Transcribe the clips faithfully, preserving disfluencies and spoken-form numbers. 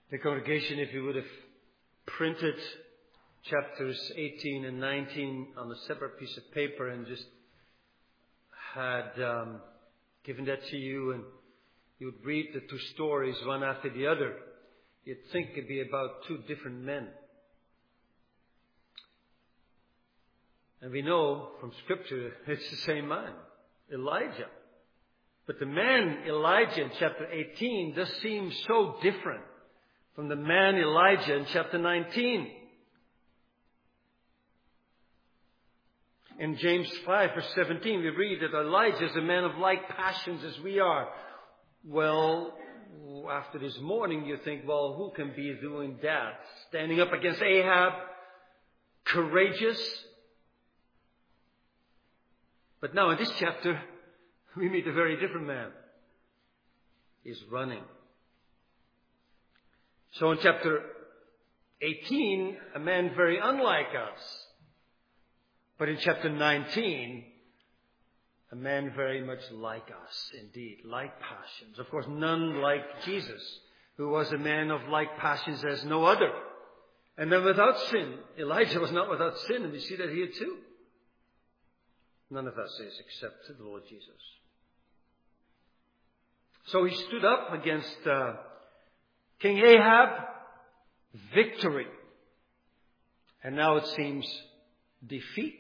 The congregation, if you would have printed chapters eighteen and nineteen on a separate piece of paper and just had um, given that to you, and you would read the two stories one after the other, you'd think it'd be about two different men. And we know from Scripture it's the same man, Elijah. But the man Elijah in chapter eighteen does seem so different from the man Elijah in chapter nineteen. In James five verse seventeen we read that Elijah is a man of like passions as we are. Well, after this morning you think, well, who can be doing that? Standing up against Ahab, courageous. But now in this chapter we meet a very different man. He's running. So in chapter eighteen, a man very unlike us. But in chapter nineteen, a man very much like us, indeed, like passions. Of course, none like Jesus, who was a man of like passions as no other. And then without sin. Elijah was not without sin, and we see that here too. None of us is except the Lord Jesus. So he stood up against uh, King Ahab, victory. And now it seems defeat.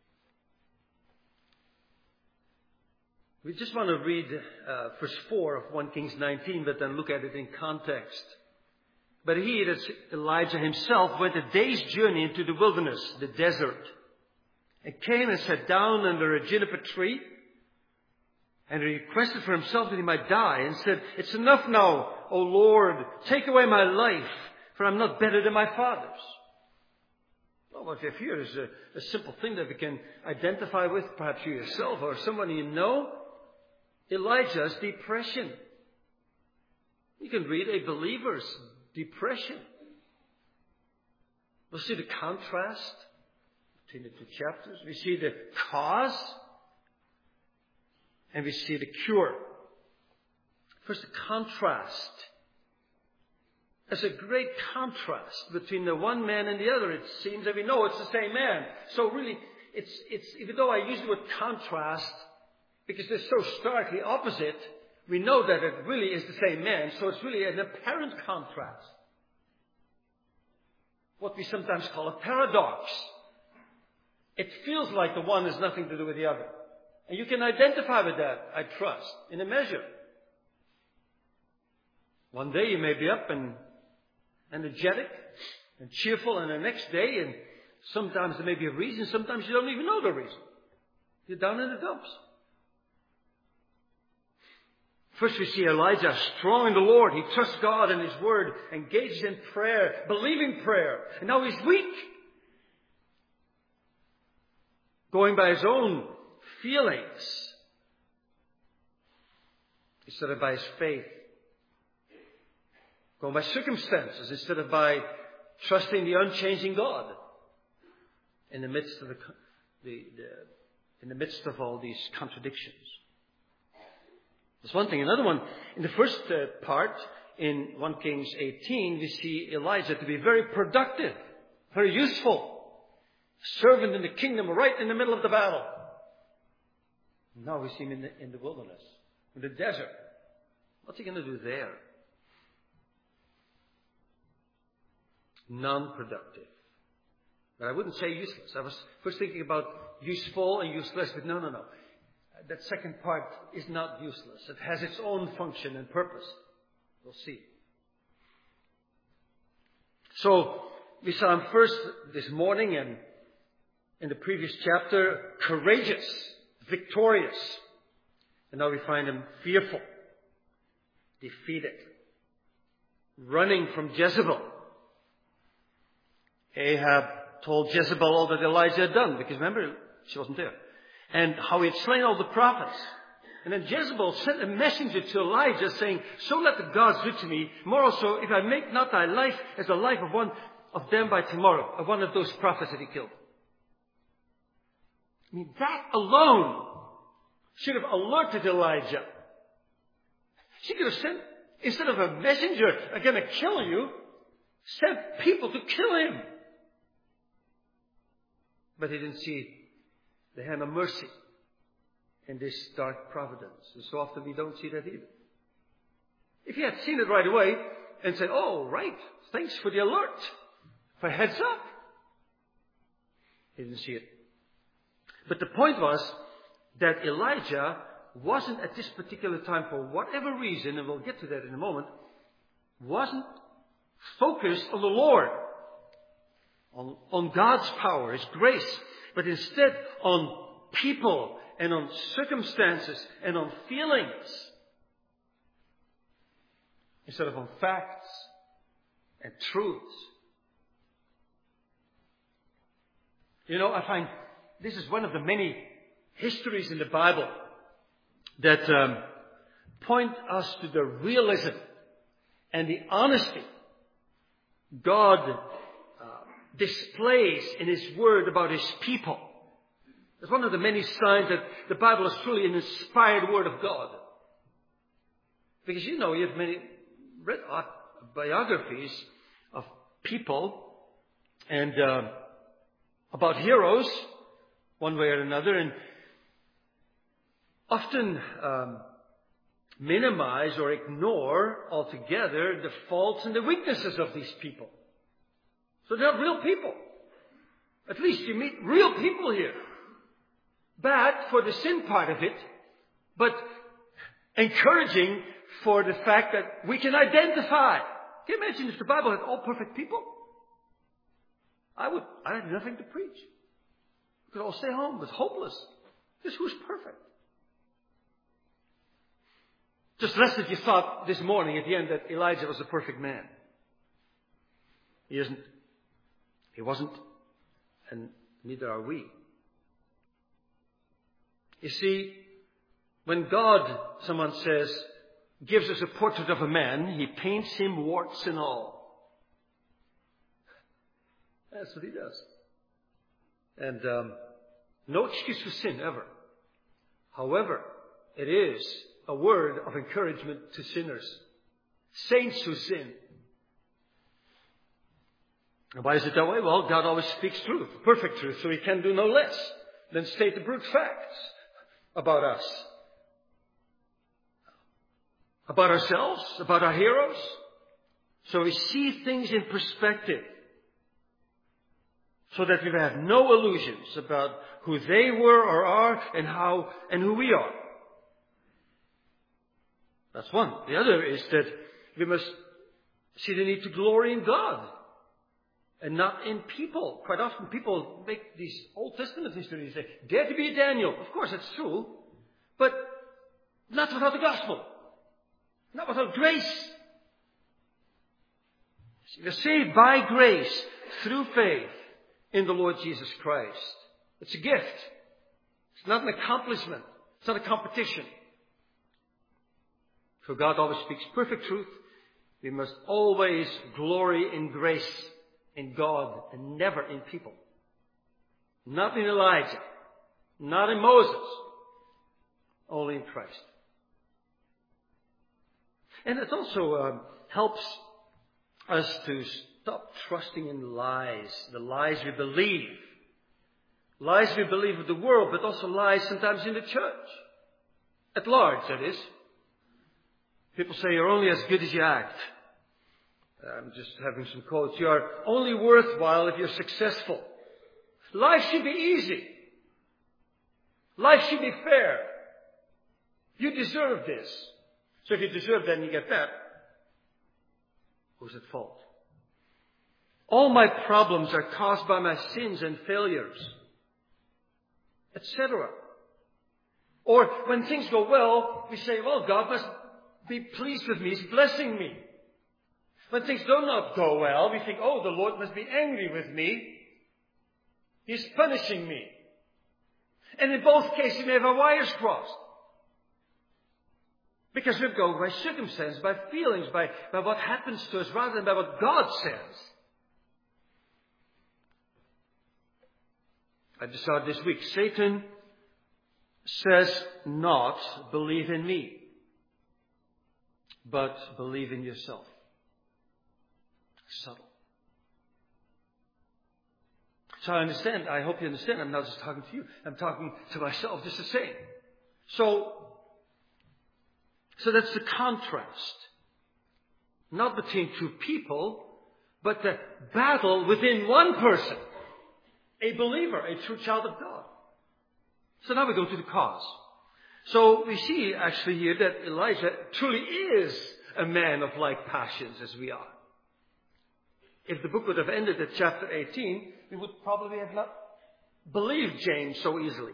We just want to read uh, verse four of First Kings nineteen, but then look at it in context. But he, that's Elijah himself, went a day's journey into the wilderness, the desert, and came and sat down under a juniper tree. And he requested for himself that he might die, and said, "It's enough now, O Lord, take away my life, for I'm not better than my fathers." Well, what we have here is a, a simple thing that we can identify with, perhaps you yourself or someone you know. Elijah's depression. You can read a believer's depression. We'll see the contrast between the two chapters. We see the cause. And we see the cure. First, the contrast. There's a great contrast between the one man and the other. It seems that we know it's the same man. So really, it's, it's, even though I use the word contrast, because they're so starkly opposite, we know that it really is the same man. So it's really an apparent contrast. What we sometimes call a paradox. It feels like the one has nothing to do with the other. And you can identify with that, I trust, in a measure. One day you may be up and energetic and cheerful, and the next day, and sometimes there may be a reason, sometimes you don't even know the reason. You're down in the dumps. First we see Elijah strong in the Lord. He trusts God and His Word, engaged in prayer, believing prayer. And now he's weak. Going by his own feelings instead of by his faith. Going by circumstances instead of by trusting the unchanging God in the midst of the, the, the in the midst of all these contradictions. That's one thing. Another one, in the first uh, part in First Kings eighteen, we see Elijah to be very productive, very useful, servant in the kingdom right in the middle of the battle. Now we see him in the, in the wilderness, in the desert. What's he going to do there? Non-productive. But I wouldn't say useless. I was first thinking about useful and useless, but no, no, no. That second part is not useless. It has its own function and purpose. We'll see. So, we saw him first this morning and in the previous chapter, courageous, victorious. And now we find him fearful, defeated, running from Jezebel. Ahab told Jezebel all that Elijah had done, because remember, she wasn't there. And how he had slain all the prophets. And then Jezebel sent a messenger to Elijah saying, "So let the gods do to me, more also if I make not thy life as the life of one of them by tomorrow," of one of those prophets that he killed. I mean, that alone should have alerted Elijah. She could have sent Instead of a messenger, I'm going to kill you, sent people to kill him. But he didn't see the hand of mercy in this dark providence. And so often we don't see that either. If he had seen it right away and said, oh, right, thanks for the alert, for a heads up. He didn't see it. But the point was that Elijah wasn't at this particular time, for whatever reason, and we'll get to that in a moment, wasn't focused on the Lord, on, on God's power, His grace, but instead on people and on circumstances and on feelings, instead of on facts and truths. You know, I find this is one of the many histories in the Bible that um, point us to the realism and the honesty God uh, displays in His Word about His people. It's one of the many signs that the Bible is truly an inspired Word of God. Because you know, you've many read biographies of people and uh, about heroes, one way or another, and often um, minimize or ignore altogether the faults and the weaknesses of these people. So they're not real people. At least you meet real people here. Bad for the sin part of it, but encouraging for the fact that we can identify. Can you imagine if the Bible had all perfect people? I would, I had nothing to preach. We could all stay home. It was hopeless. Just who's perfect? Just lest that you thought this morning at the end that Elijah was a perfect man. He isn't. He wasn't. And neither are we. You see, when God, someone says, gives us a portrait of a man, He paints him warts and all. That's what He does. And um, no excuse for sin ever. However, it is a word of encouragement to sinners. Saints who sin. And why is it that way? Well, God always speaks truth, perfect truth, so He can do no less than state the brute facts about us. About ourselves, about our heroes. So we see things in perspective. So that we have no illusions about who they were or are and how and who we are. That's one. The other is that we must see the need to glory in God and not in people. Quite often people make these Old Testament histories and say, dare to be a Daniel. Of course, that's true. But not without the gospel. Not without grace. We're saved by grace through faith in the Lord Jesus Christ. It's a gift. It's not an accomplishment. It's not a competition. So God always speaks perfect truth. We must always glory in grace in God and never in people. Not in Elijah. Not in Moses. Only in Christ. And it also uh, helps us to stop trusting in lies. The lies we believe. Lies we believe of the world, but also lies sometimes in the church. At large, that is. People say you're only as good as you act. I'm just having some quotes. You are only worthwhile if you're successful. Life should be easy. Life should be fair. You deserve this. So if you deserve that and you get that, who's at fault? All my problems are caused by my sins and failures, et cetera. Or when things go well, we say, well, God must be pleased with me. He's blessing me. When things do not go well, we think, oh, the Lord must be angry with me. He's punishing me. And in both cases, we have our wires crossed. Because we're going by circumstance, by feelings, by, by what happens to us, rather than by what God says. I decided this week, Satan says not, believe in me. but believe in yourself. Subtle. So I understand, I hope you understand, I'm not just talking to you, I'm talking to myself just the same. So, so that's the contrast. Not between two people, but the battle within one person. A believer, a true child of God. So now we go to the cause. So we see actually here that Elijah truly is a man of like passions as we are. If the book would have ended at chapter eighteen, we would probably have not believed James so easily.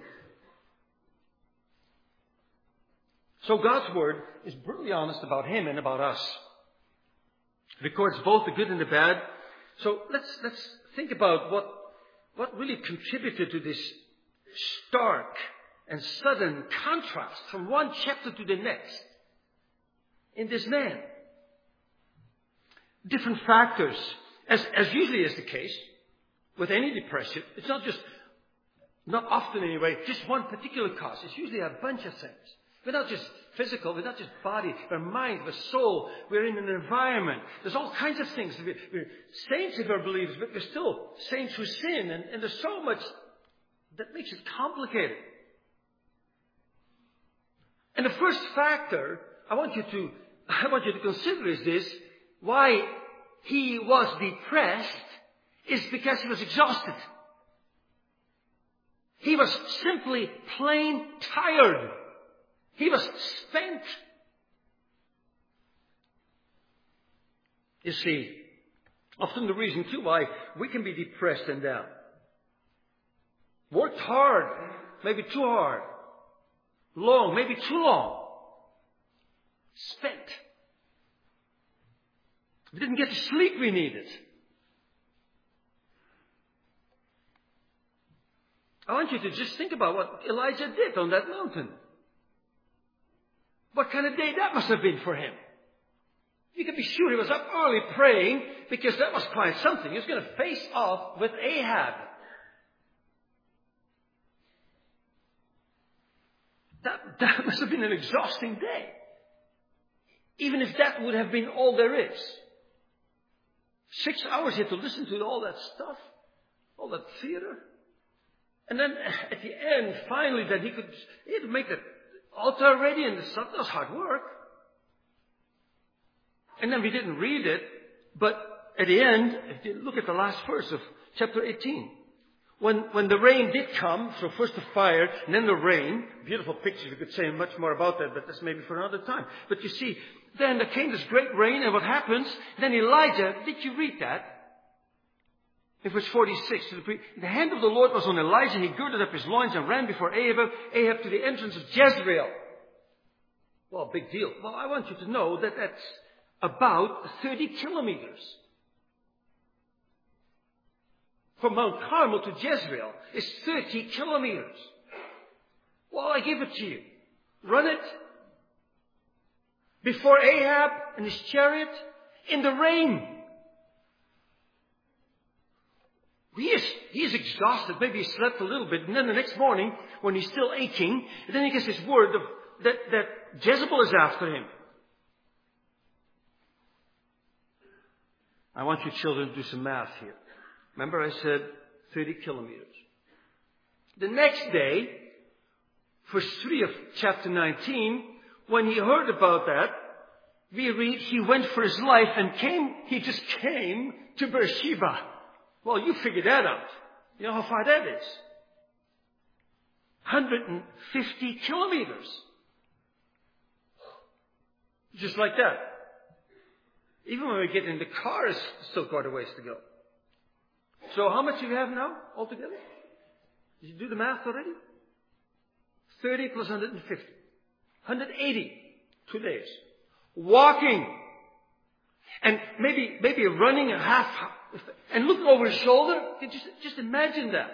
So God's word is brutally honest about him and about us. It records both the good and the bad. So let's let's think about what what really contributed to this stark and sudden contrast from one chapter to the next in this man. Different factors. As, as usually is the case with any depression, it's not just, not often anyway, just one particular cause. It's usually a bunch of things. We're not just physical, we're not just body, we're mind, we're soul, we're in an environment. There's all kinds of things. We're, we're saints if we're believers, but we're still saints who sin, and, and there's so much that makes it complicated. And the first factor I want you to, I want you to consider is this: why he was depressed is because he was exhausted. He was simply plain tired. He was spent. You see, often the reason too why we can be depressed and down. Worked hard, maybe too hard. Long, maybe too long. Spent. We didn't get the sleep we needed. I want you to just think about what Elijah did on that mountain. What kind of day that must have been for him. You can be sure he was up early praying, because that was quite something. He was going to face off with Ahab. That, that must have been an exhausting day. Even if that would have been all there is. Six hours he had to listen to all that stuff, all that theater. And then at the end, finally, that he could, he had to make the altar ready and the stuff. That was hard work. And then we didn't read it, but at the end, if you look at the last verse of chapter eighteen. When, when the rain did come, so first the fire, and then the rain, beautiful picture, we could say much more about that, but that's maybe for another time. But you see, then there came this great rain, and what happens? Then Elijah, did you read that? In verse forty-six, the hand of the Lord was on Elijah, he girded up his loins and ran before Ahab, Ahab to the entrance of Jezreel. Well, big deal. Well, I want you to know that that's about thirty kilometers. From Mount Carmel to Jezreel is thirty kilometers. Well, I give it to you. Run it before Ahab and his chariot in the rain. He is, he is exhausted. Maybe he slept a little bit. And then the next morning, when he's still aching, then he gets this word of, that, that Jezebel is after him. I want you children to do some math here. Remember I said thirty kilometers. The next day, verse three of chapter nineteen, when he heard about that, we read he went for his life and came, he just came to Beersheba. Well, you figure that out. You know how far that is? one hundred fifty kilometers. Just like that. Even when we get in the car, it's still quite a ways to go. So how much do you have now altogether? Did you do the math already? thirty plus one hundred fifty. one hundred eighty. Two days. Walking. And maybe, maybe running a half, and looking over his shoulder. Just, just imagine that.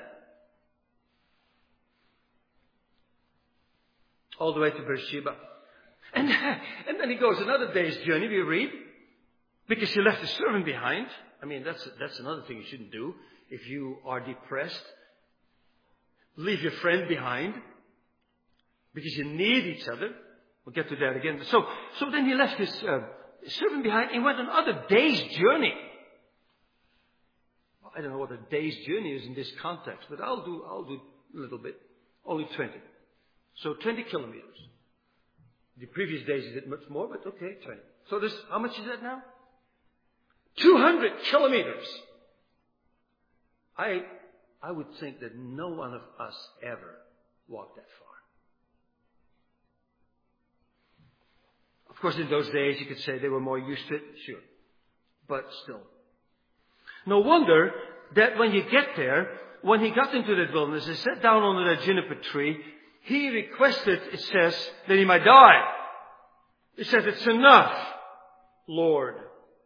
All the way to Beersheba. And, and then he goes another day's journey, we read. Because he left his servant behind. I mean, that's, that's another thing you shouldn't do. If you are depressed, leave your friend behind. Because you need each other. We'll get to that again. So, so then he left his uh, servant behind and went on another day's journey. I don't know what a day's journey is in this context, but I'll do, I'll do a little bit. Only twenty. So twenty kilometers. The previous days he did much more, but okay, twenty. So this, how much is that now? two hundred kilometers. I, I would think that no one of us ever walked that far. Of course, in those days, you could say they were more used to it. Sure. But still. No wonder that when you get there, when he got into that wilderness and sat down under that juniper tree, he requested, it says, that he might die. He said, it's enough, Lord.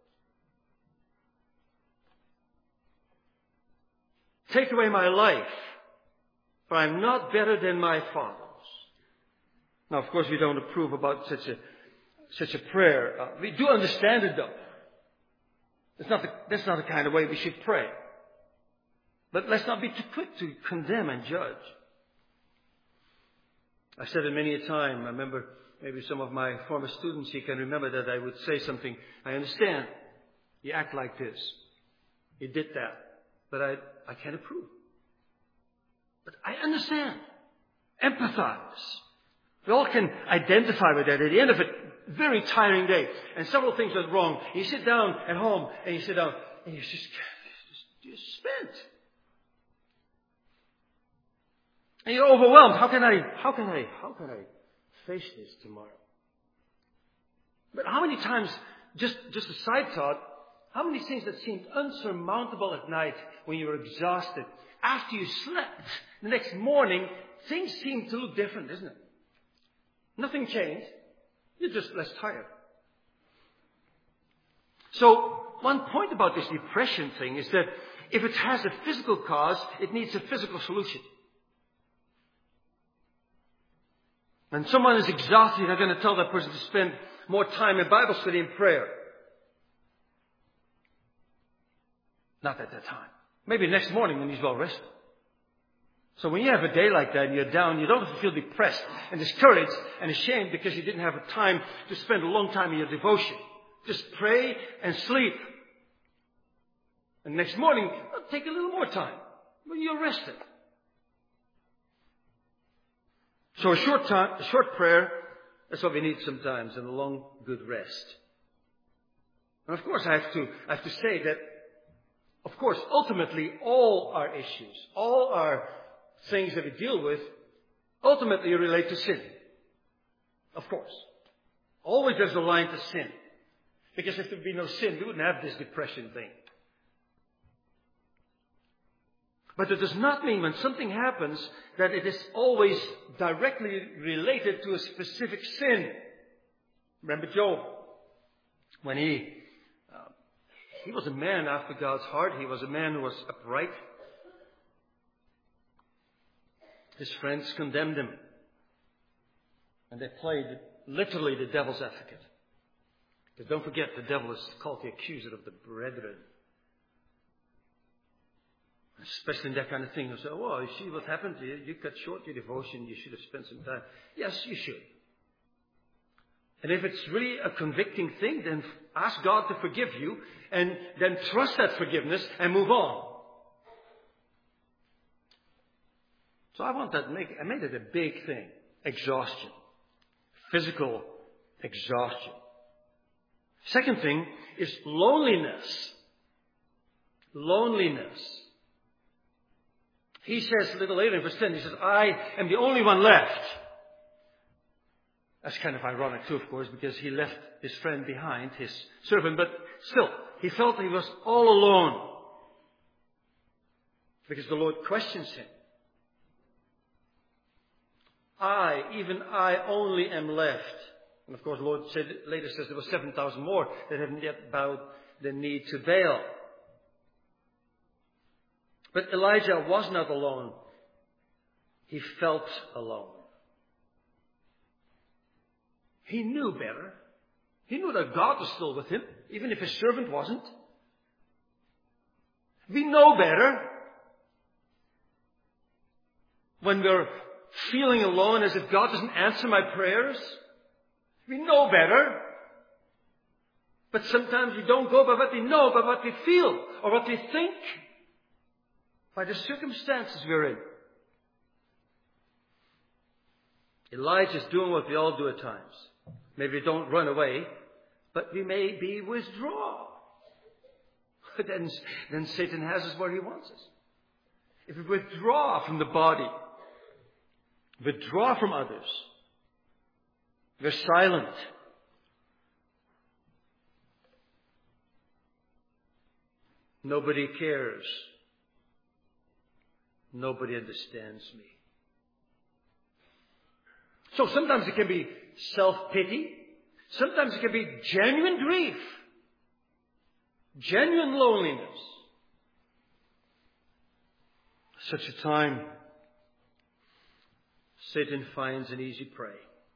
Take away my life, for I am not better than my fathers. Now, of course, we don't approve about such a such a prayer. Uh, we do understand it, though. That's not the, that's not the kind of way we should pray. But let's not be too quick to condemn and judge. I've said it many a time. I remember maybe some of my former students, you can remember that I would say something. I understand. You act like this. You did that. But I, I can't approve. But I understand. Empathize. We all can identify with that. At the end of a very tiring day, and several things went wrong. You sit down at home, and you sit down, and you're just, just, just spent. And you're overwhelmed. How can I, how can I, how can I face this tomorrow? But how many times, just, just a side thought, how many things that seemed unsurmountable at night when you were exhausted, after you slept, the next morning, things seem to look different, isn't it? Nothing changed. You're just less tired. So, one point about this depression thing is that if it has a physical cause, it needs a physical solution. When someone is exhausted, you're not going to tell that person to spend more time in Bible study and prayer. Not at that time. Maybe next morning when he's well rested. So when you have a day like that and you're down, you don't have to feel depressed and discouraged and ashamed because you didn't have a time to spend a long time in your devotion. Just pray and sleep. And next morning, take a little more time when you're rested. So a short time, a short prayer, that's what we need sometimes, and a long, good rest. And of course, I have to, I have to say that, of course, ultimately, all our issues, all our things that we deal with, ultimately relate to sin. Of course. Always there's a line to sin. Because if there'd be no sin, we wouldn't have this depression thing. But it does not mean when something happens that it is always directly related to a specific sin. Remember Job? When he, uh, he was a man after God's heart. He was a man who was upright. His friends condemned him. And they played literally the devil's advocate. Because don't forget, the devil is called the accuser of the brethren. Especially in that kind of thing. You say, oh, you see what happened to you? You cut short your devotion. You should have spent some time. Yes, you should. And if it's really a convicting thing, then ask God to forgive you. And then trust that forgiveness and move on. So I want that, make, I made it a big thing. Exhaustion. Physical exhaustion. Second thing is loneliness. Loneliness. He says a little later in verse ten, he says, I am the only one left. That's kind of ironic too, of course, because he left his friend behind, his servant, but still, he felt he was all alone. Because the Lord questions him. I, even I only am left. And of course, the Lord said, later says there were seven thousand more that haven't yet bowed the knee to Baal. But Elijah was not alone. He felt alone. He knew better. He knew that God was still with him, even if his servant wasn't. We know better. When we're feeling alone as if God doesn't answer my prayers. We know better. But sometimes we don't go by what we know, by what we feel, or what we think, by the circumstances we're in. Elijah is doing what we all do at times. Maybe we don't run away, but we may be withdraw. then, then Satan has us where he wants us. If we withdraw from the body, withdraw from others, we're silent. Nobody cares. Nobody understands me. So sometimes it can be self-pity. Sometimes it can be genuine grief. Genuine loneliness. Such a time, Satan finds an easy prey.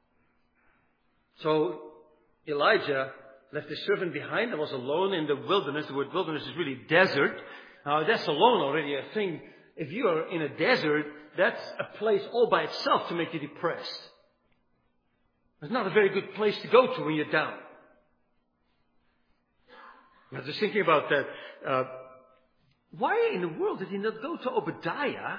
So Elijah left his servant behind and was alone in the wilderness. The word wilderness is really desert. Now that's alone already a thing. If you are in a desert, that's a place all by itself to make you depressed. It's not a very good place to go to when you're down. I was just thinking about that. Uh, why in the world did he not go to Obadiah?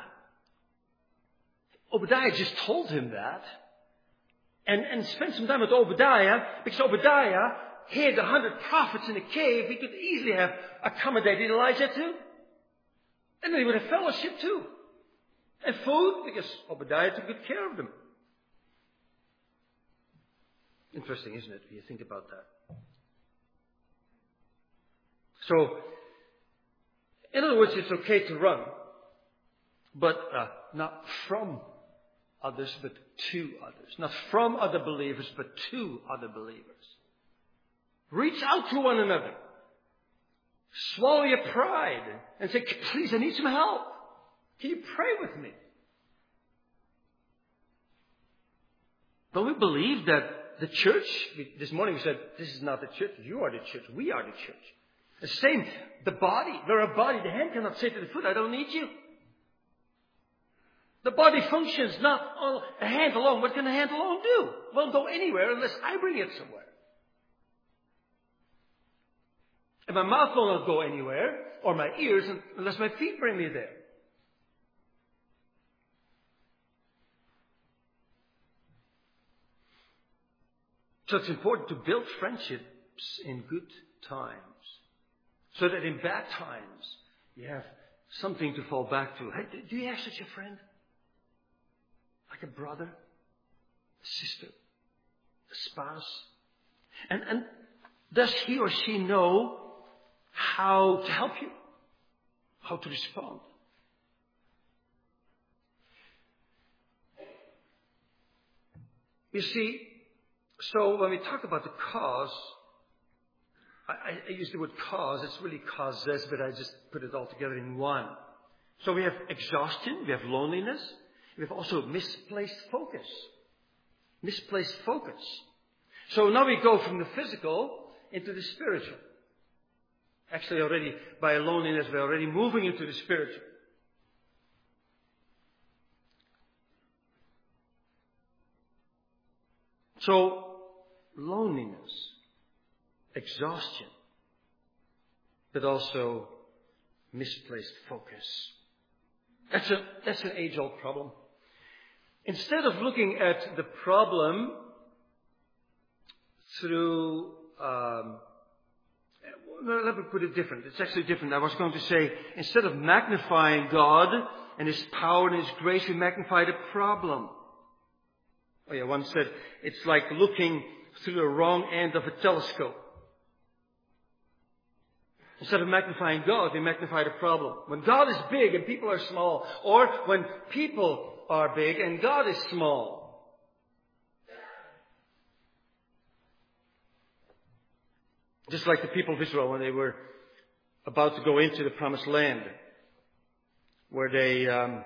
Obadiah just told him that. And, and spend some time with Obadiah, because Obadiah hid a hundred prophets in a cave. He could easily have accommodated Elijah too. And then he would have fellowship too. And food, because Obadiah took good care of them. Interesting, isn't it, when you think about that? So, in other words, it's okay to run, but uh, not from others, but to others. Not from other believers, but to other believers. Reach out to one another. Swallow your pride and say, please, I need some help. Can you pray with me? Don't we believe that the church, this morning we said, this is not the church, you are the church, we are the church. The same, the body, we're a body. The hand cannot say to the foot, I don't need you. The body functions not on a hand alone. What can a hand alone do? It won't go anywhere unless I bring it somewhere. And my mouth will not go anywhere, or my ears, unless my feet bring me there. So it's important to build friendships in good times. So that in bad times, you have something to fall back to. Hey, do you have such a friend? Like a brother, a sister, a spouse? And, and does he or she know how to help you? How to respond? You see, so when we talk about the cause, I, I use the word cause, it's really causes, but I just put it all together in one. So we have exhaustion, we have loneliness, we have also misplaced focus. Misplaced focus. So now we go from the physical into the spiritual. Actually already, by loneliness, we're already moving into the spiritual. So, loneliness, exhaustion, but also misplaced focus. That's a, that's an age-old problem. Instead of looking at the problem through, um, well, let me put it different. It's actually different. I was going to say, instead of magnifying God and His power and His grace, we magnify the problem. Oh yeah, one said, it's like looking through the wrong end of a telescope. Instead of magnifying God, we magnify the problem. When God is big and people are small, or when people are big and God is small. Just like the people of Israel when they were about to go into the promised land, where they, um,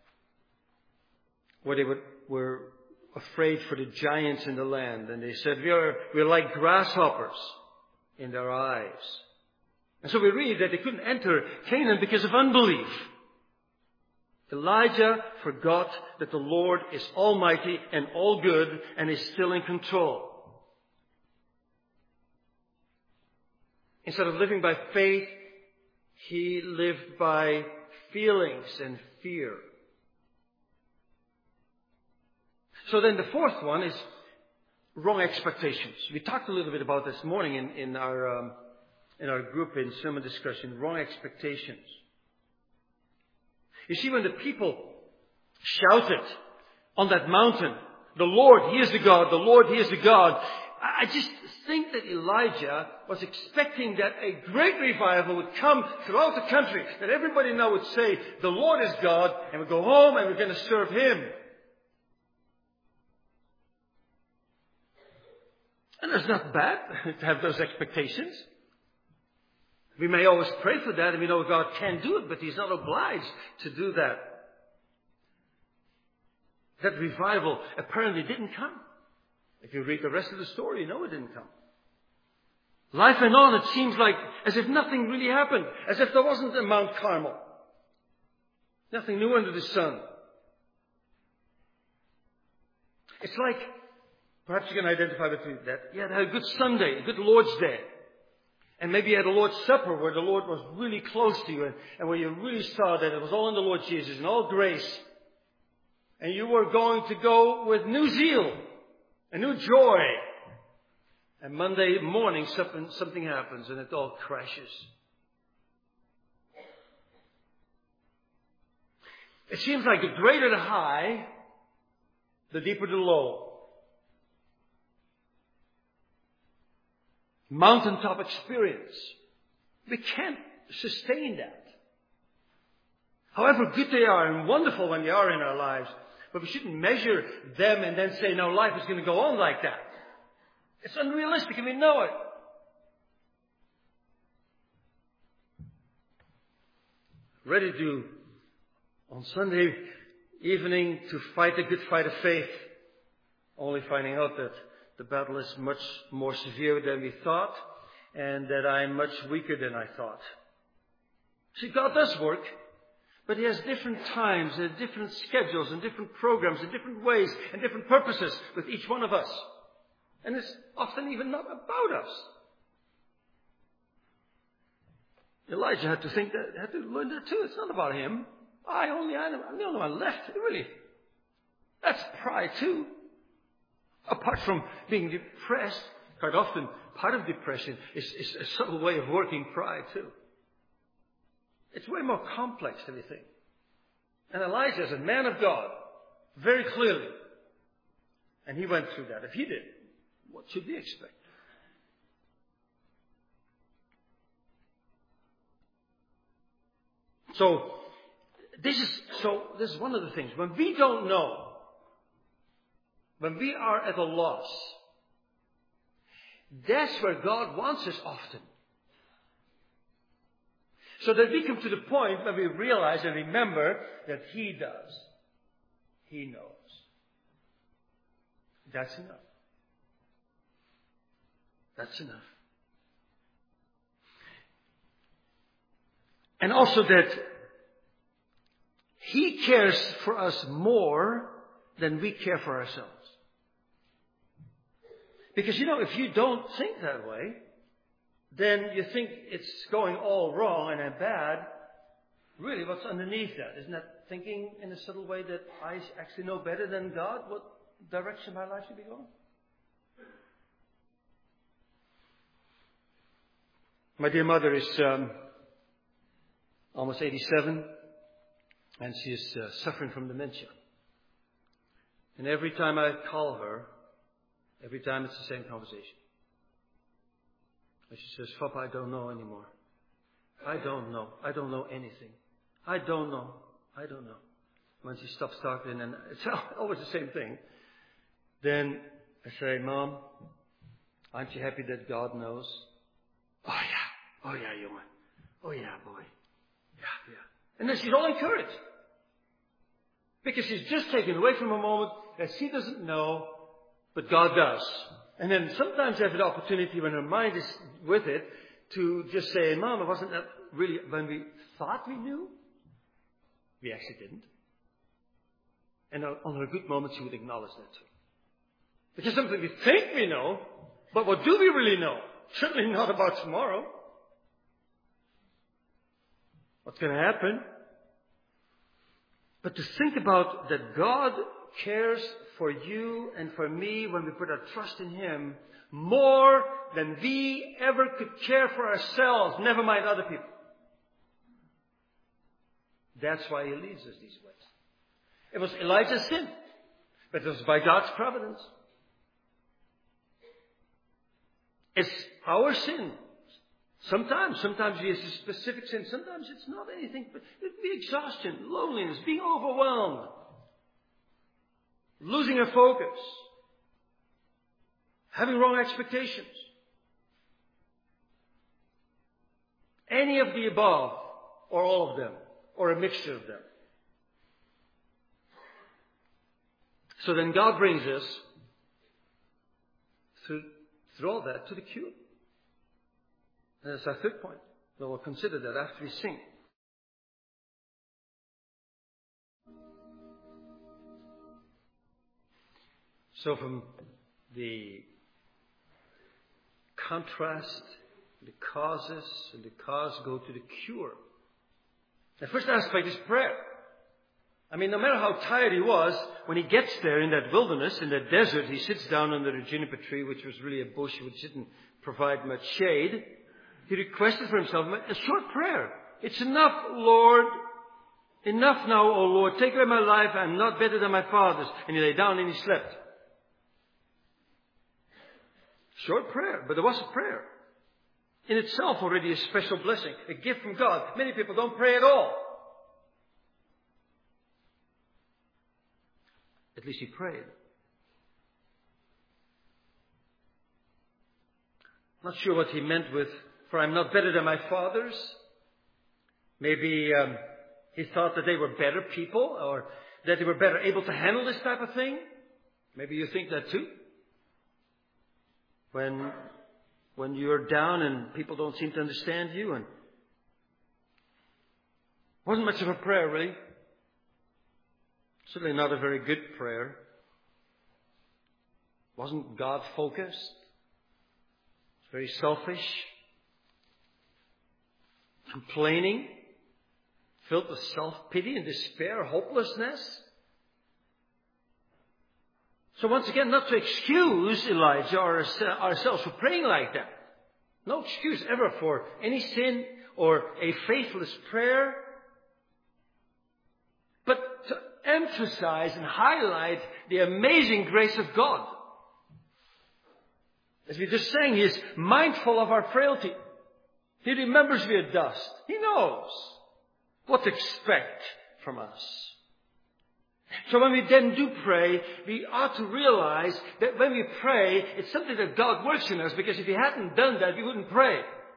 where they were, were afraid for the giants in the land, and they said, we are, we're like grasshoppers in their eyes. And so we read that they couldn't enter Canaan because of unbelief. Elijah forgot that the Lord is almighty and all good and is still in control. Instead of living by faith, he lived by feelings and fear. So then the fourth one is wrong expectations. We talked a little bit about this morning in, in our um, in our group in sermon discussion. Wrong expectations. You see, when the people shouted on that mountain, "The Lord, He is the God, the Lord, He is the God," I just think that Elijah was expecting that a great revival would come throughout the country, that everybody now would say, "The Lord is God," and we'd go home and we're going to serve Him. And it's not bad to have those expectations. We may always pray for that, and we know God can do it, but He's not obliged to do that. That revival apparently didn't come. If you read the rest of the story, you know it didn't come. Life went on, it seems like as if nothing really happened, as if there wasn't a Mount Carmel. Nothing new under the sun. It's like, perhaps you can identify with that. Yeah, they had a good Sunday, a good Lord's Day. And maybe you had a Lord's Supper where the Lord was really close to you and, and where you really saw that it was all in the Lord Jesus and all grace. And you were going to go with new zeal, a new joy. And Monday morning something, something happens and it all crashes. It seems like the greater the high, the deeper the low. Mountaintop experience. We can't sustain that. However good they are and wonderful when they are in our lives, but we shouldn't measure them and then say, no, life is going to go on like that. It's unrealistic and we know it. Ready to, on Sunday evening, to fight a good fight of faith, only finding out that the battle is much more severe than we thought, and that I'm much weaker than I thought. See, God does work, but He has different times and different schedules and different programs and different ways and different purposes with each one of us. And it's often even not about us. Elijah had to think that, had to learn that too. It's not about him. I only, I'm the only one left. Really. That's pride too. Apart from being depressed, quite often part of depression is, is a subtle way of working pride too. It's way more complex than we think. And Elijah is a man of God, very clearly. And he went through that. If he did, what should we expect? So, this is, so this is one of the things. When we don't know, when we are at a loss, that's where God wants us often. So that we come to the point where we realize and remember that He does. He knows. That's enough. That's enough. And also that He cares for us more than we care for ourselves. Because, you know, if you don't think that way, then you think it's going all wrong and bad. Really, what's underneath that? Isn't that thinking in a subtle way that I actually know better than God what direction my life should be going? My dear mother is um, almost eighty-seven, and she is uh, suffering from dementia. And every time I call her, every time it's the same conversation. And she says, Papa, I don't know anymore. I don't know. I don't know anything. I don't know. I don't know. When she stops talking, and it's always the same thing, then I say, Mom, aren't you happy that God knows? Oh, yeah. Oh, yeah, Johan. Oh, yeah, boy. Yeah, yeah. And then she's all encouraged. Because she's just taken away from a moment that she doesn't know, but God does. And then sometimes I have the opportunity when her mind is with it to just say, Mom, it wasn't that really when we thought we knew? We actually didn't. And on her good moments, she would acknowledge that too. Because something we think we know, but what do we really know? Certainly not about tomorrow. what's going to happen. But to think about that God cares for you and for me when we put our trust in Him more than we ever could care for ourselves, never mind other people. That's why He leads us these ways. It was Elijah's sin, but it was by God's providence. It's our sin. Sometimes, sometimes it's a specific sin. Sometimes it's not anything, but it could be exhaustion, loneliness, being overwhelmed, losing our focus, having wrong expectations. Any of the above, or all of them, or a mixture of them. So then God brings us through, through all that to the cure. And that's our third point. So we'll consider that after we sing. So from the contrast, the causes, and the cause go to the cure. The first aspect is prayer. I mean, no matter how tired he was, when he gets there in that wilderness, in that desert, he sits down under a juniper tree, which was really a bush which didn't provide much shade. He requested for himself a short prayer. It's enough, Lord. Enough now, O Lord. Take away my life. I'm not better than my fathers. And he lay down and he slept. Short prayer, but there was a prayer. In itself already a special blessing, a gift from God. Many people don't pray at all. At least he prayed. Not sure what he meant with, for I'm not better than my fathers. Maybe um, he thought that they were better people, or that they were better able to handle this type of thing. Maybe you think that too. When, when you're down and people don't seem to understand you, and wasn't much of a prayer, really. Certainly not a very good prayer. Wasn't God focused. Very selfish. Complaining. Filled with self-pity and despair, hopelessness. So once again, not to excuse Elijah or ourselves for praying like that. No excuse ever for any sin or a faithless prayer. But to emphasize and highlight the amazing grace of God. As we just sang, He is mindful of our frailty. He remembers we are dust. He knows what to expect from us. So when we then do pray, we ought to realize that when we pray, it's something that God works in us, because if He hadn't done that, we wouldn't pray.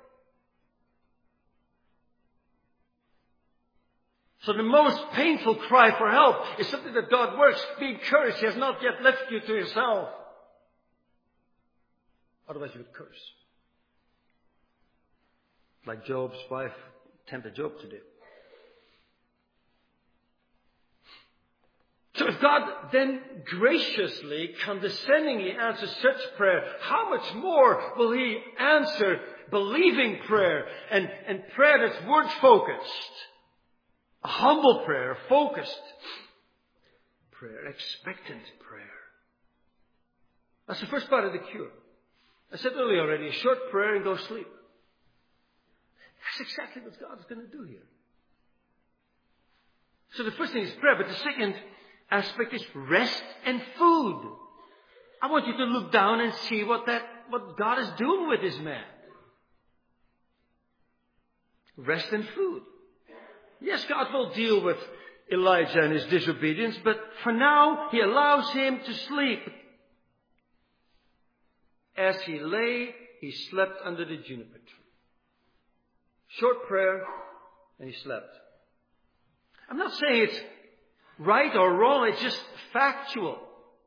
So the most painful cry for help is something that God works. Be encouraged. He has not yet left you to yourself. Otherwise you would curse. Like Job's wife tempted Job to do. So if God then graciously, condescendingly answers such prayer, how much more will He answer believing prayer and, and prayer that's word-focused? A humble prayer, focused prayer, expectant prayer. That's the first part of the cure. I said earlier already, a short prayer and go sleep. That's exactly what God is going to do here. So the first thing is prayer, but the second aspect is rest and food. I want you to look down and see what that, what God is doing with this man. Rest and food. Yes, God will deal with Elijah and his disobedience, but for now, He allows him to sleep. As he lay, he slept under the juniper tree. Short prayer, and he slept. I'm not saying it's right or wrong, it's just factual.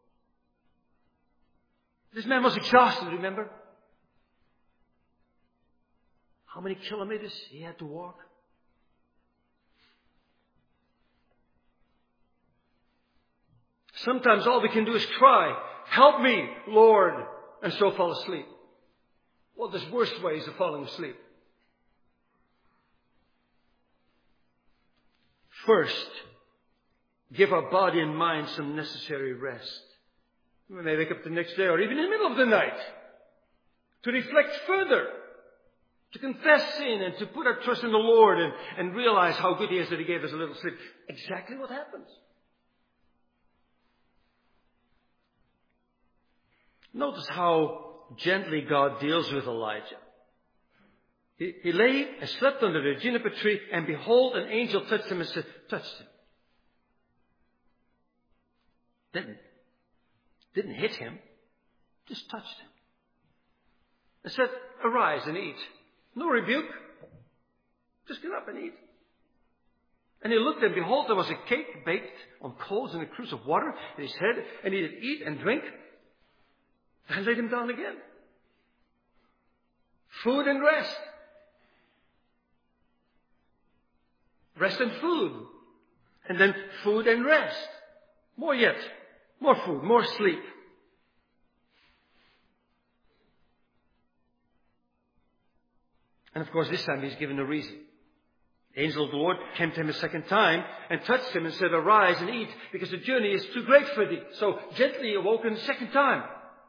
This man was exhausted, remember? How many kilometers he had to walk? Sometimes all we can do is cry, "Help me, Lord," and so fall asleep. Well, there's worse ways of falling asleep. first give our body and mind some necessary rest. We may wake up the next day or even in the middle of the night to reflect further, to confess sin and to put our trust in the Lord and, and realize how good He is that He gave us a little sleep. Exactly what happens. Notice how gently God deals with Elijah. He, he lay and slept under the juniper tree, and behold, an angel touched him and said, touched him. Didn't, didn't hit him, just touched him. And said, arise and eat. No rebuke. Just get up and eat. And he looked, and behold, there was a cake baked on coals and a cruse of water in his head, and he did eat and drink, and laid him down again. Food and rest. Rest and food. And then food and rest. More yet. More food, more sleep. And of course, this time he's given a reason. The angel of the Lord came to him a second time and touched him and said, arise and eat, because the journey is too great for thee. So gently awoke him a second time.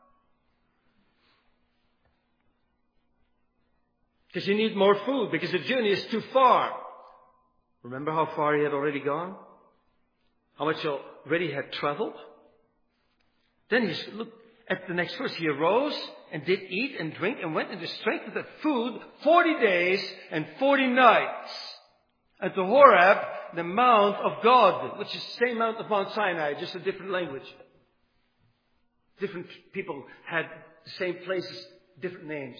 Because you need more food, because the journey is too far. Remember how far he had already gone? How much already he had traveled? Then he looked at the next verse. He arose and did eat and drink and went in the strength of the food forty days and forty nights unto Horeb, the mount of God, which is the same mount of Mount Sinai, just a different language. Different people had the same places, different names.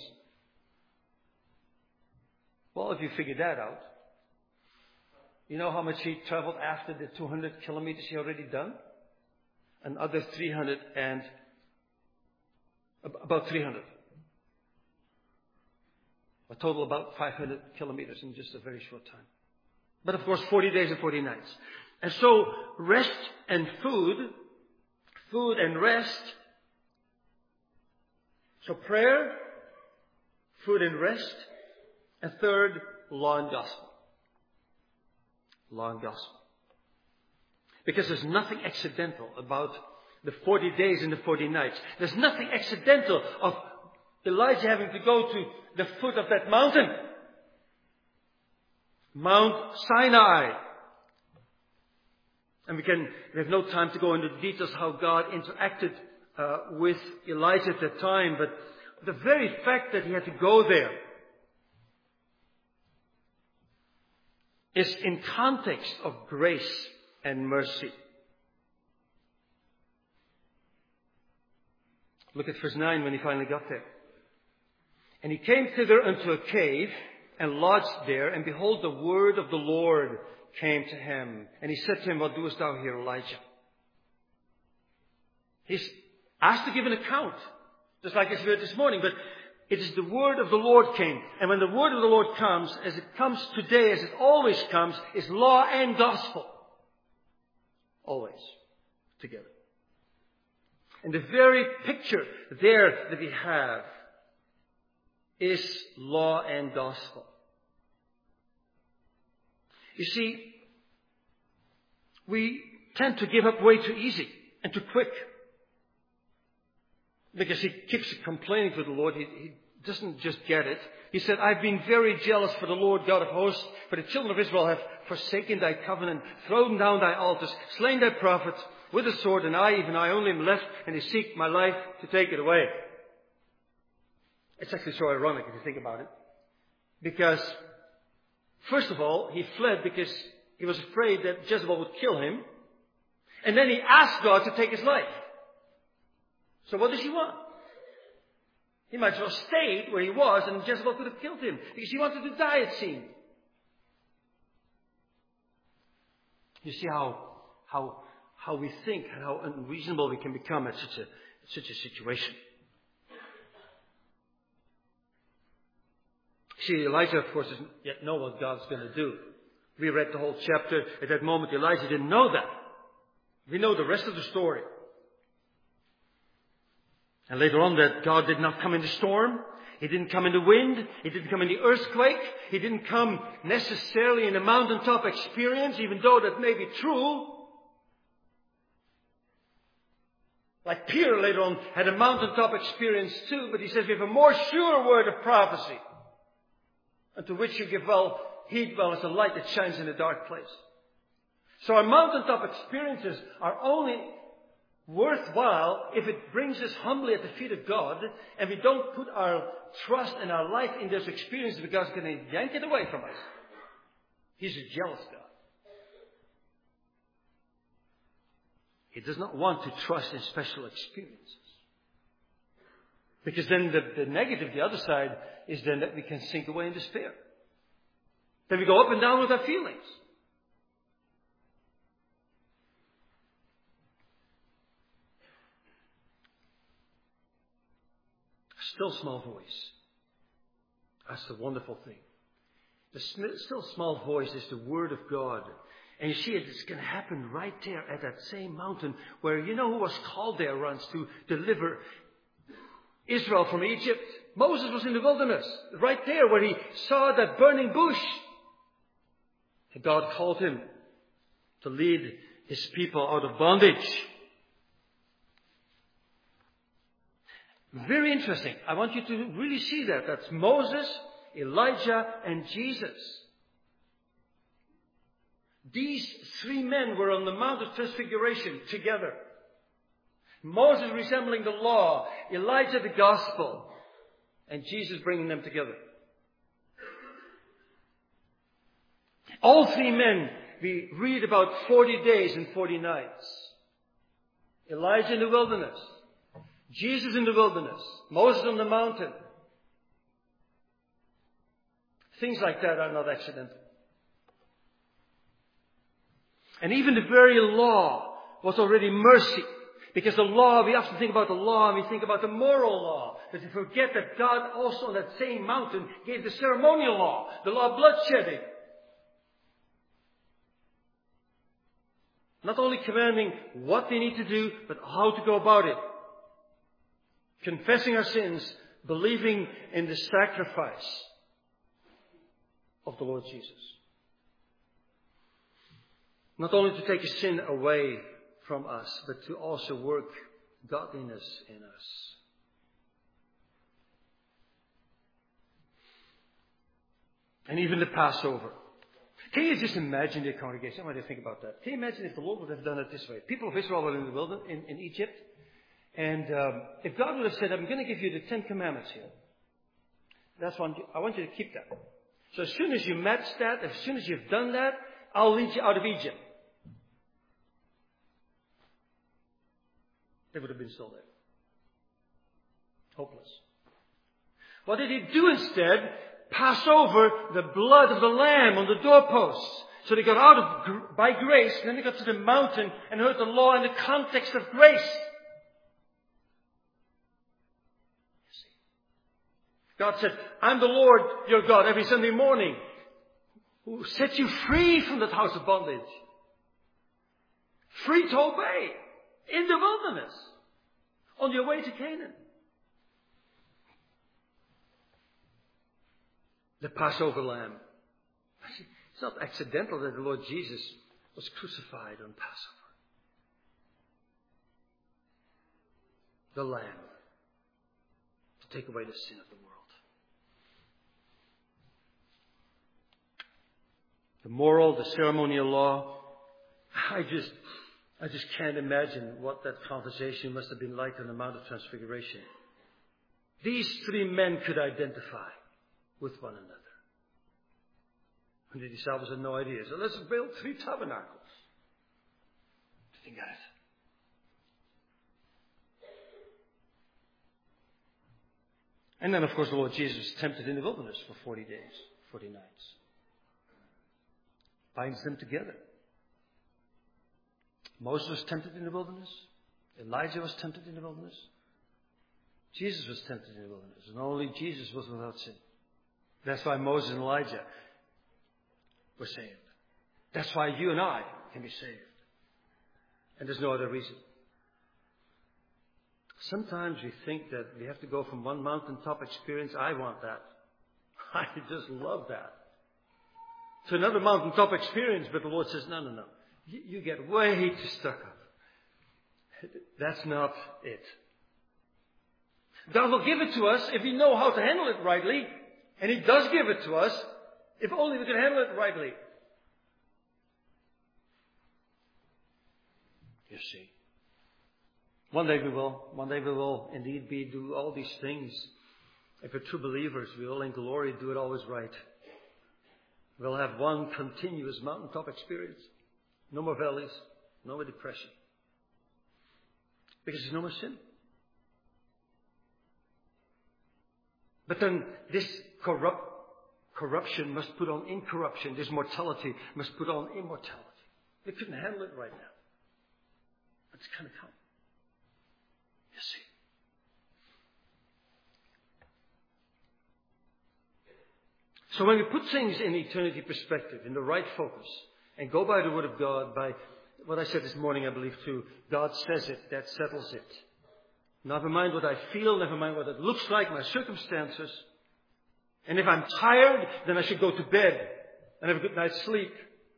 Well, if you figure that out, you know how much he traveled after the two hundred kilometers he already done? Another three hundred and, about three hundred. A total about five hundred kilometers in just a very short time. But of course, forty days and forty nights. And so, rest and food, food and rest. So prayer, food and rest. And third, law and gospel. Law and gospel. Because there's nothing accidental about the forty days and the forty nights. There's nothing accidental of Elijah having to go to the foot of that mountain. Mount Sinai. And we can, we have no time to go into the details how God interacted uh, with Elijah at that time, but the very fact that he had to go there is in context of grace and mercy. Look at verse nine when he finally got there. And he came thither unto a cave and lodged there, and behold, the word of the Lord came to him. And he said to him, what doest thou here, Elijah? He's asked to give an account, just like as we heard this morning, but it is the word of the Lord came. And when the word of the Lord comes, as it comes today, as it always comes, is law and gospel. Always together. And the very picture there that we have is law and gospel. You see, we tend to give up way too easy and too quick. Because he keeps complaining to the Lord. He, he doesn't just get it. He said, I've been very jealous for the Lord God of hosts, for the children of Israel have forsaken thy covenant, thrown down thy altars, slain thy prophets with a sword, and I, even I only am left, and they seek my life to take it away. It's actually so ironic if you think about it. Because, first of all, he fled because he was afraid that Jezebel would kill him. And then he asked God to take his life. So what does he want? He might as well stayed where he was and Jezebel could have killed him. Because he wanted to die, it seemed. You see how, how, how we think and how unreasonable we can become at such a, such a situation. See, Elijah, of course, doesn't yet know what God's going to do. We read the whole chapter. At that moment, Elijah didn't know that. We know the rest of the story. And later on that God did not come in the storm. He didn't come in the wind. He didn't come in the earthquake. He didn't come necessarily in a mountaintop experience, even though that may be true. Like Peter later on had a mountaintop experience too, but he says we have a more sure word of prophecy, unto which you give well heed well as a light that shines in a dark place. So our mountaintop experiences are only worthwhile if it brings us humbly at the feet of God, and we don't put our trust and our life in those experiences because He's going to yank it away from us. He's a jealous God. He does not want to trust in special experiences. Because then the, the negative, the other side, is then that we can sink away in despair. Then we go up and down with our feelings. Still small voice. That's the wonderful thing. The still small voice is the Word of God. And you see, it's going to happen right there at that same mountain where, you know who was called there once to deliver Israel from Egypt? Moses was in the wilderness, right there where he saw that burning bush. And God called him to lead His people out of bondage. Very interesting. I want you to really see that. That's Moses, Elijah, and Jesus. These three men were on the Mount of Transfiguration together. Moses resembling the law, Elijah the gospel, and Jesus bringing them together. All three men, we read about forty days and forty nights. Elijah in the wilderness. Jesus in the wilderness. Moses on the mountain. Things like that are not accidental. And even the very law was already mercy. Because the law, we often think about the law and we think about the moral law. But we forget that God also on that same mountain gave the ceremonial law. The law of bloodshedding. Not only commanding what they need to do, but how to go about it. Confessing our sins, believing in the sacrifice of the Lord Jesus. Not only to take a sin away from us, but to also work godliness in us. And even the Passover. Can you just imagine the congregation? I want you to think about that. Can you imagine if the Lord would have done it this way? People of Israel were in the wilderness, in, in Egypt. And um, if God would have said, I'm going to give you the Ten Commandments here. That's one. I want you to keep that. So as soon as you match that, as soon as you've done that, I'll lead you out of Egypt. They would have been still there. Hopeless. What did He do instead? Pass over the blood of the Lamb on the doorposts. So they got out of, by grace, and then they got to the mountain and heard the law in the context of grace. God said, I'm the Lord your God every Sunday morning who set you free from that house of bondage. Free to obey in the wilderness on your way to Canaan. The Passover lamb. It's not accidental that the Lord Jesus was crucified on Passover. The lamb to take away the sin of the world. The moral, the ceremonial law. I just, I just can't imagine what that conversation must have been like on the Mount of Transfiguration. These three men could identify with one another. And the disciples had no idea. So let's build three tabernacles. Think of it. And then, of course, the Lord Jesus was tempted in the wilderness for forty days, forty nights. Binds them together. Moses was tempted in the wilderness. Elijah was tempted in the wilderness. Jesus was tempted in the wilderness. And only Jesus was without sin. That's why Moses and Elijah were saved. That's why you and I can be saved. And there's no other reason. Sometimes we think that we have to go from one mountaintop experience. I want that. I just love that. To another mountaintop experience, but the Lord says, no, no, no. You, you get way too stuck up. That's not it. God will give it to us if we know how to handle it rightly. And He does give it to us if only we can handle it rightly. You see. One day we will. One day we will indeed be do all these things. If we're true believers, we will in glory do it always right. We'll have one continuous mountaintop experience. No more valleys. No more depression. Because there's no more sin. But then this corrupt, corruption must put on incorruption. This mortality must put on immortality. We couldn't handle it right now. But it's going to come. You see. So when we put things in eternity perspective, in the right focus, and go by the Word of God, by what I said this morning, I believe too, God says it, that settles it. Never mind what I feel, never mind what it looks like, my circumstances. And if I'm tired, then I should go to bed and have a good night's sleep.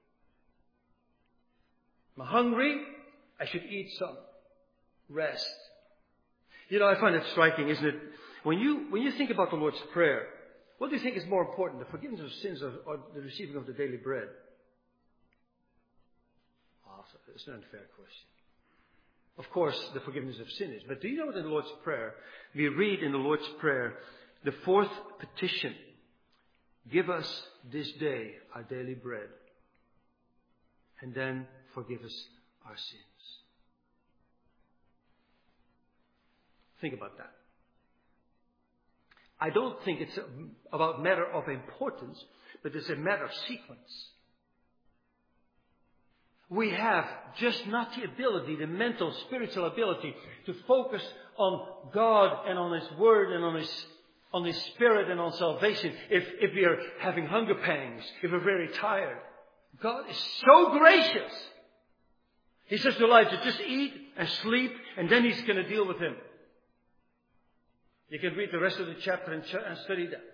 If I'm hungry, I should eat some. Rest. You know, I find it striking, isn't it? When you, when you think about the Lord's Prayer, what do you think is more important, the forgiveness of sins or, or the receiving of the daily bread? Oh, it's an unfair question. Of course, the forgiveness of sin is. But do you know that in the Lord's Prayer, we read in the Lord's Prayer, the fourth petition, give us this day our daily bread, and then forgive us our sins. Think about that. I don't think it's about matter of importance, but it's a matter of sequence. We have just not the ability, the mental, spiritual ability to focus on God and on His Word and on His, on His Spirit and on salvation if, if we are having hunger pangs, if we're very tired. God is so gracious. He says to Elijah, just eat and sleep and then He's going to deal with him. You can read the rest of the chapter and, ch- and study that.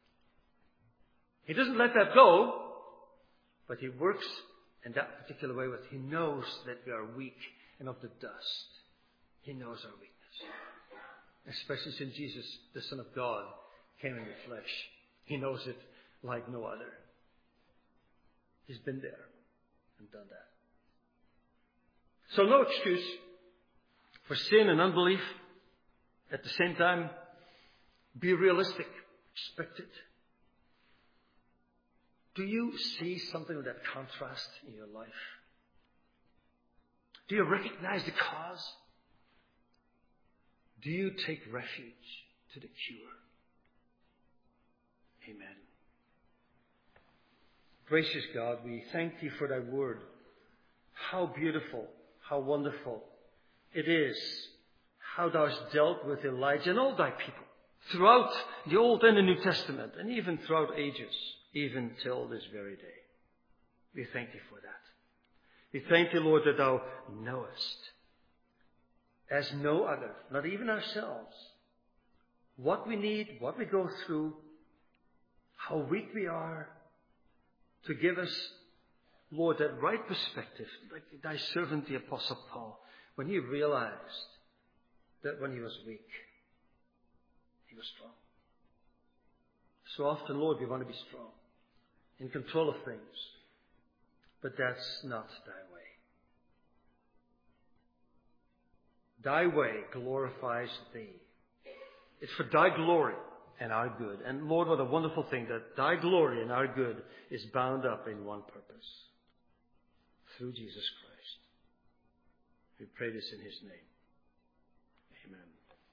He doesn't let that go, but He works in that particular way. But He knows that we are weak and of the dust. He knows our weakness. Especially since Jesus, the Son of God, came in the flesh. He knows it like no other. He's been there and done that. So no excuse for sin and unbelief. At the same time, be realistic. Expect it. Do you see something of that contrast in your life? Do you recognize the cause? Do you take refuge to the cure? Amen. Gracious God, we thank Thee for Thy word. How beautiful, how wonderful it is how Thou hast dealt with Elijah and all Thy people throughout the Old and the New Testament and even throughout ages, even till this very day. We thank Thee for that. We thank Thee, Lord, that Thou knowest as no other, not even ourselves, what we need, what we go through, how weak we are, to give us, Lord, that right perspective, like Thy servant, the Apostle Paul, when he realized that when he was weak, he was strong. So often, Lord, we want to be strong, in control of things, but that's not Thy way. Thy way glorifies Thee. It's for Thy glory and our good. And Lord, what a wonderful thing that Thy glory and our good is bound up in one purpose. Through Jesus Christ. We pray this in His name. Amen.